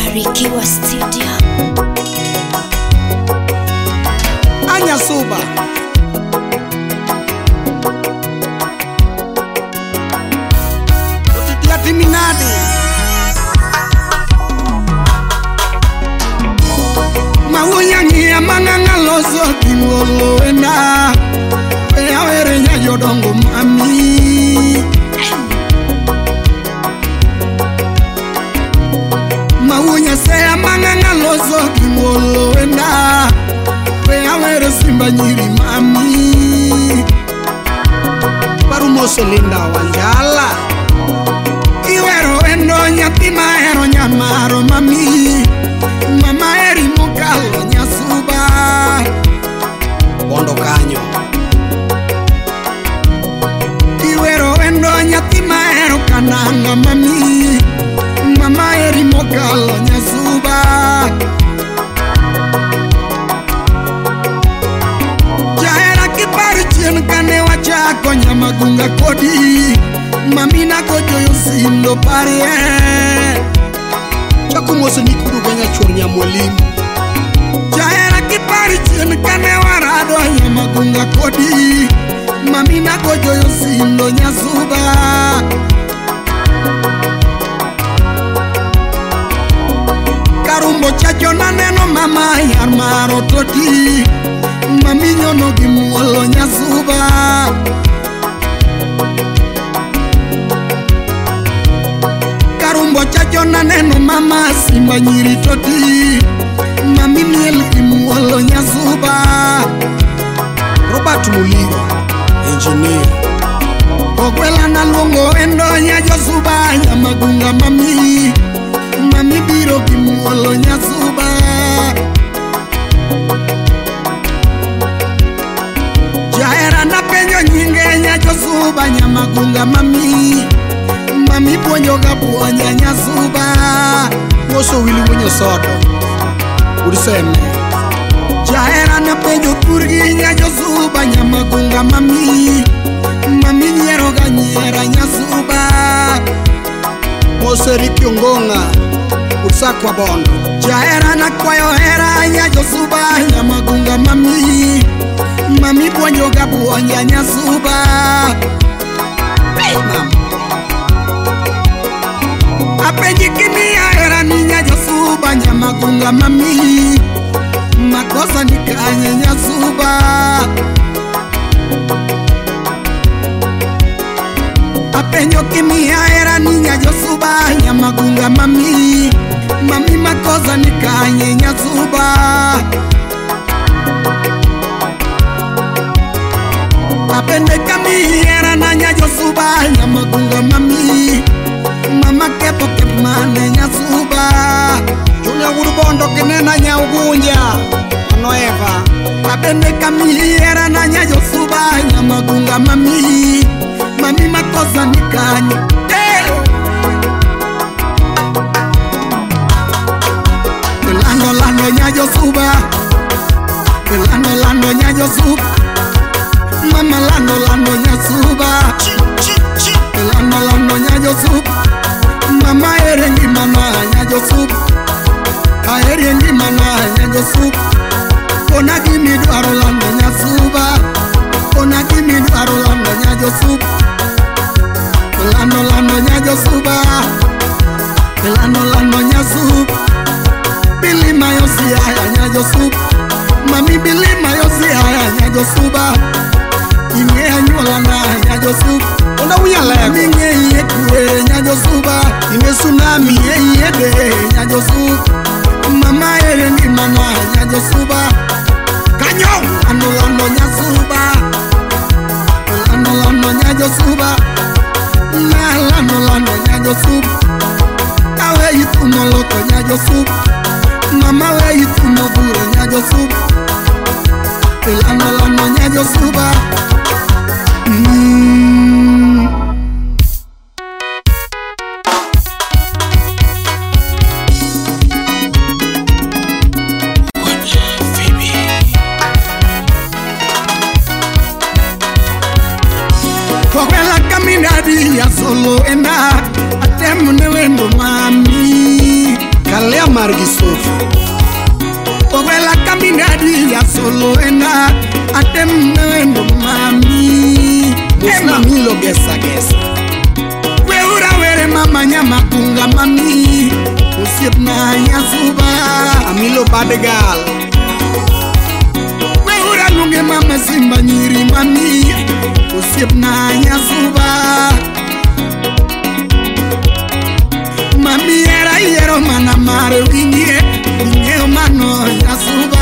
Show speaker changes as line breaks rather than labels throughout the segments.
Barikiwa Studio.
Anya Suba Yati Minadi Mawuyangi manganga lozo kimolo ena Eawere nya yodongo mami Mawunya se manganga lozo kimolo ena Eawere simba nyiri mami Parumoso linda wanjala Iwero endo nyatima ero nyamaro mami Mama eri mokalo nyasuba Bondo kanyo Iwero endo nyatima ero kananga mami Mama eri mokalo nyasuba Jaera kiparu chien kane wachako nyamagunga kodi Mami na kojo yosindo parie Chaku mosu ni kudu ganya chornya mwalimu Jaera kipari chien kane warado nyamagunga kodi Mami na kojo yosindo nyasuba Karumbo chacho na neno mama yarmaro toti Mami nyono gimuolo nyasuba Karumbo chacho na neno mama simba nyiri toti Mami miel imuolo nyasuba Robert Muliwa, engineer Okwela na lungo endo nyajosuba Nyamagunga mami Mami biro kimuolo nyasuba Jaera na penyo nyinge nyajosuba Nyamagunga mami Mami puonjoga puonja nyasuba Woso wili wenyo sodo Uriseme Jaera na penjo kurgi nyajosuba Nyamagunga mami Mami nyeroga nyera nyasuba Moseri kiongonga Ursakwa bondo Jaera na kwayo hera nyajosuba Nyamagunga mami Mami puonjoga puonja nyasuba Mama Apenji kimia era ninya josuba Nyamagunga mami Makosa nikanye nyasuba Apenjo kimia era ninya josuba Nyamagunga mami Mami makosa nikanye nyasuba Apende kami era nanya josuba Nyamagunga mami Mama kepo kepmane nyasuba Julia Urubondo kenena nyaugunja Anoeva Apende kami era nanya josuba Nyamagunga mami Mami makosa nikanye Lando lando nya josuba Lando lando nya josuba Mama lando lando nyasuba Lando lando nya josuba Mama erengi mana nyajosup Aerengi mana nyajosup Kona kimi duaro lando nyasuba Kona kimi duaro lando nyajosup Lando lando nyajosuba Lando lando nyasup Bili mayosi aya nyajosup Mami bili mayosi aya nyajosuba Inge anyuala na nyajosup Onda unya lego Minge iye kue nyajosuba Ine tsunami iye de nyajosuba Mama erengi mana nyajosuba Kanyo Lando lando nyasuba Lando lando nyajosuba Lando lando nyajosuba Awe itu moloko nyajosuba Mama we itu moburo nyajosuba Lando lando nyajosuba Kokwela Minadi ya solo enda atemu ne wendo mami Kalea solo ena atem nendo mami mami lo gesa we ura were mama nyama kunga mami usiep na Nyasuba amilo badegal we ura lunge mama simba nyiri mami usiep na Nyasuba mami era yero mana mare winye mano Nyasuba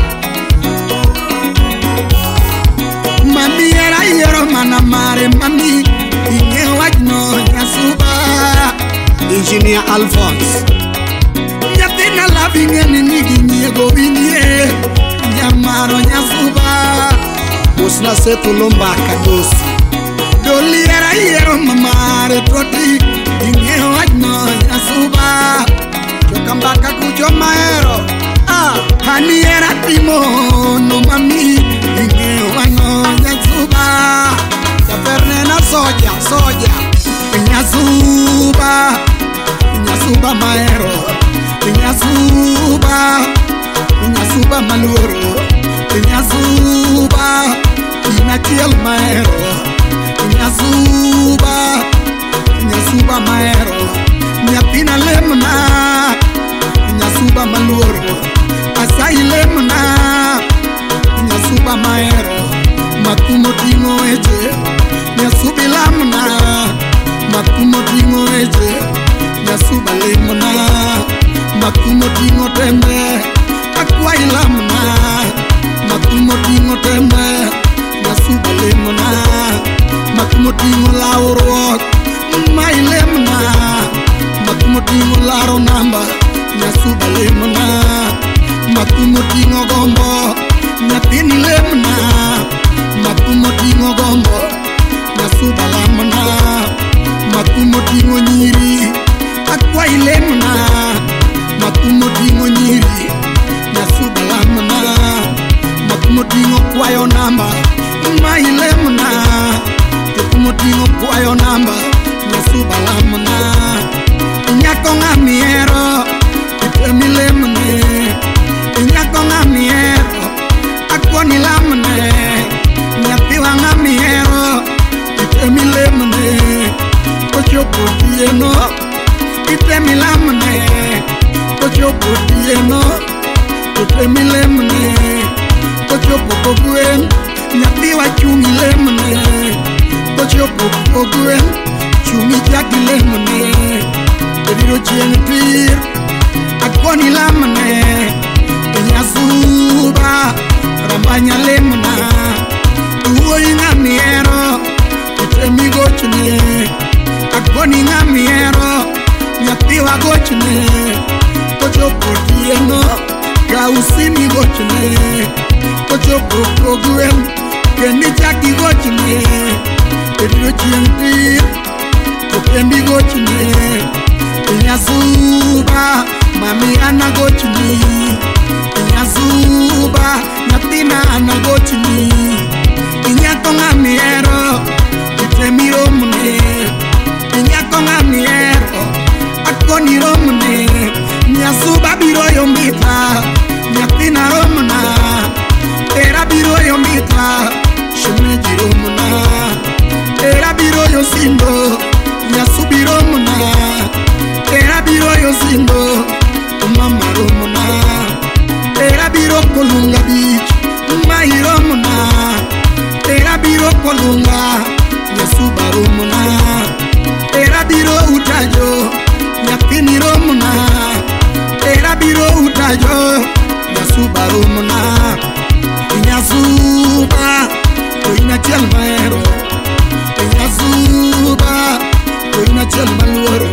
mami era yero mana mare mami inye wajno Nyasuba Engineer Alphonse Nyatina lavinge nigi nyego winye Nyamaro Nyasuba Musna setu lomba kadosi Doli era yero mamare troti inye wajno Nyasuba Chokambaka kujo maero Hani era timo no mami inge wajno Nyasuba Tafernena soja Nyasuba maero Nyasuba maluro Nyasuba inakiel maero Nyasuba maero Nyapina lemna Nyasuba maluro Asai lemna Nyasuba maero Makumo tingo eje Nyasubi lamna Makumo tingo eje Nyasuba lemna Makumo tingo tembe Akwai lamna Makumo tingo tembe Nyasuba lemna Makumo tingo lauro Mai lemna Makumo tingo laro namba Nyasuba lemna Makumo tingo gombo Nyapini lemna Makumo tingo gombo Nyasuba lamna Makumo tingo nyiri Akwai lemna Makumo tingo nyiri Nyasuba lamna Makumo tingo kwayo namba Mai lemna Makumo tingo kwayo namba Nyasuba lamna Nyako ngamiero Itemi lemne Nyako ngamiero Akwani lamne Nyapiwa ngamiero Itemi lemne Ochopo tieno Itemi lamne Ochopo tieno Itemi lemne Ochopo koguen Nyapiwa chungi lemne Ochopo koguen Chungi jaki lemne Ediro chien tir Akwani lamne Nyasuba Rambanya lemna Uwe ngamiero Itemi gochne Akwani ngamiero Nyapiwa gochne Ochopo tieno Gausini gochne Ochopo koguen Kendi jaki gochne Ediro chien tir Kendi gochne Nyasuba Mami ana gochni Nyasuba Nyatina ana gochni Nyako ngamiero Itemi romne Nyako ngamiero Akoni romne Nyasuba biro yombita Nyatina romna Era biro yombita Shemeji romna Era biro yosindo Nyasubi romna Era biro yosindo Mama romna Era biro kolunga beach Mai romna Era biro kolunga Nyasuba romna Era biro utajo Nyapini romna Era biro utajo Nyasuba romna Nyasuba Koina chel maero Nyasuba Koina chel maluoro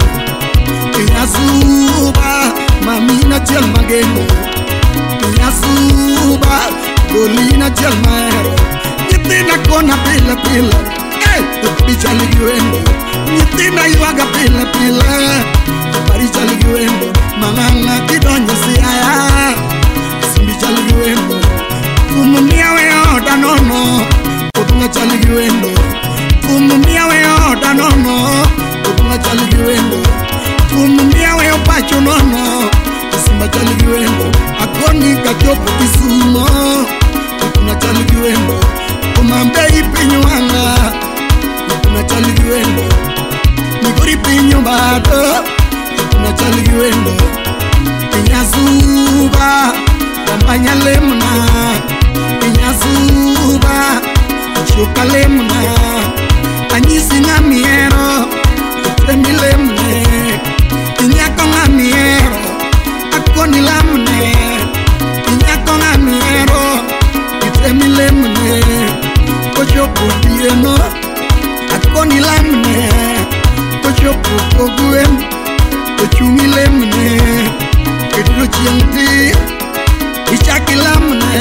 Nyasuba Mamina chel mageno Nyasuba Golina chel maero Nyitina kona pila pila Picha ligiwendo Nyitina yuaga pila pila Paricha ligiwendo Manganga kidonyo siaya Simbicha ligiwendo Kumumia weo danono Kutunga chaligiwendo Kumumia weo danono Kutunga chaligiwendo Kumumia weo pacho nono Simba chaligiwendo Akoni kachopo kisumo Nyuri pinyo bado Kuna chali wendo Inyazuba Wambanya lemna Inyazuba Shuka lemna Anyisi nga miero Temi lemne Inyako nga miero Akoni lamne Inyako nga miero Temi lemne Kochopo dieno Akoni lamne Kochopo koguen Kochungi lemne Kedro chienti Ichaki lamne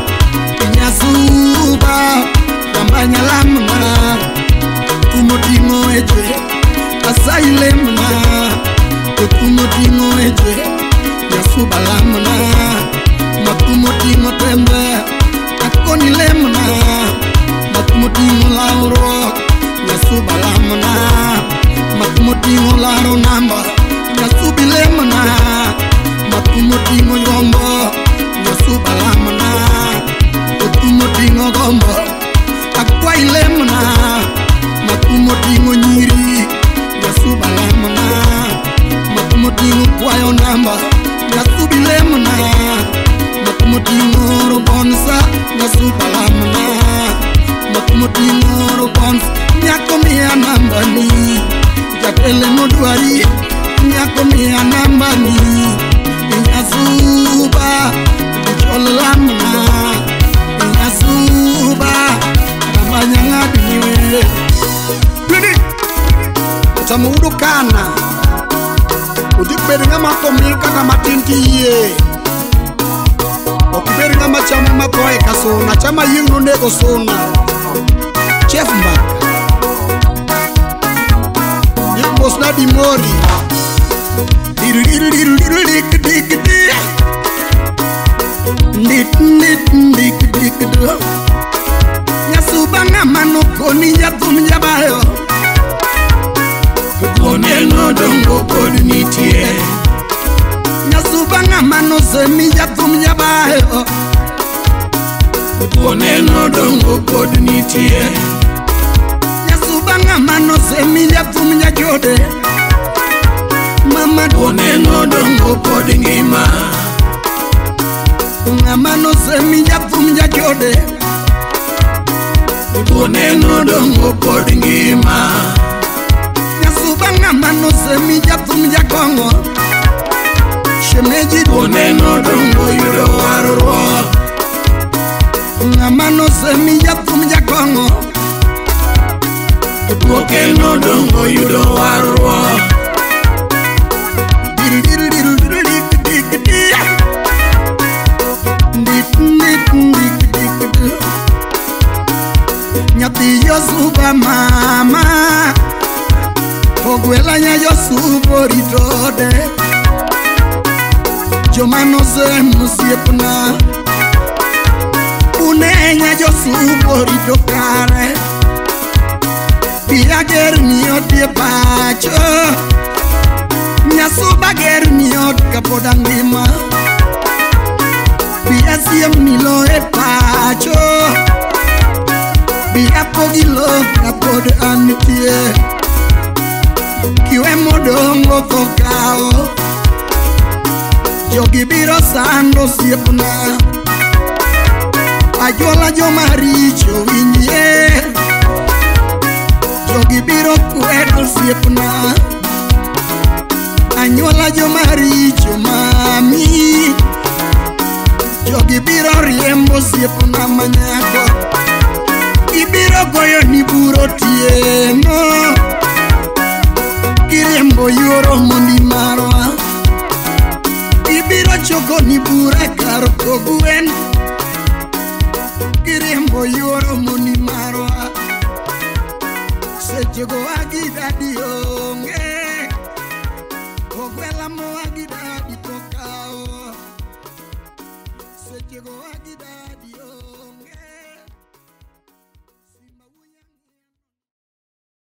Inyasuba Wambanya lamna Kumotingo eje Asai lemna Kumotingo eje Nyasuba lamna Makumotingo tembe Akoni lemna Makumotingo lauro Nyasuba lamna Makumotingo laro namba Nyasubi lemna Makumotingo yombo Nyasuba lamna Makumotingo gombo Akwa ilemna Makumotingo nyiri Nyasuba lamna Makumotingo kwayo namba Nyasubi lemna Makumotingo robonsa Nyasuba lamna Makumotingo robonsa Nyako mia namba ni Jatele modwari Nyako mia namba ni Nyasuba Chole lamna Nyasuba Namanya ngadi niwe Plini Utamudu kana Ujiberi nga makomika na matinti ye Okiberi nga machama matoe kasona Chama yingu nego sona Chef Mbaka Yikbos na di mori Nyasuba nga manokoni nyatum nyabayo Koneno dongo kod nitie Nyasuba nga manosemi nyatum nyabayo Koneno dongo kod nitie Nyasuba nga manosemi nyatum nyajode Mama koneno dongo kod ngima Ngamano semi nyatum nyajode Koneno dongo kod ngima Nyasuba ngamano semi nyatum nyakongo Shemeji koneno dongo yudo warro Ngamano semi nyatum nyakongo Koneno dongo yudo warro Nyati Yosuba mama Ogwela nya Yosuba ritode Jomano se musiepna Unenya Yosuba ritokare Pia ger miot ye pacho Nyasuba ger miot kapoda ngima Pia siem nilo e pacho Bia pogilo kapod anitie Kiwe modongo kokao Jogi biro sando siepna Ajola jo maricho winye Jogi biro kwedo siepna Anyola jo maricho mami Jogi biro riembo siepna manyako Ibiro goyo ni buro tieno Kiriembo yoro mondi marwa Ibiro choko ni bura kar koguen Kiriembo yoro mondi marwa Sechego agida dionge Ogwela mo agida ditokao Sechego agida dionge